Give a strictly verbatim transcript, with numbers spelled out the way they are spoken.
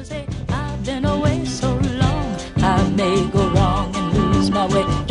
say I've been away so long, I may go wrong and lose my way.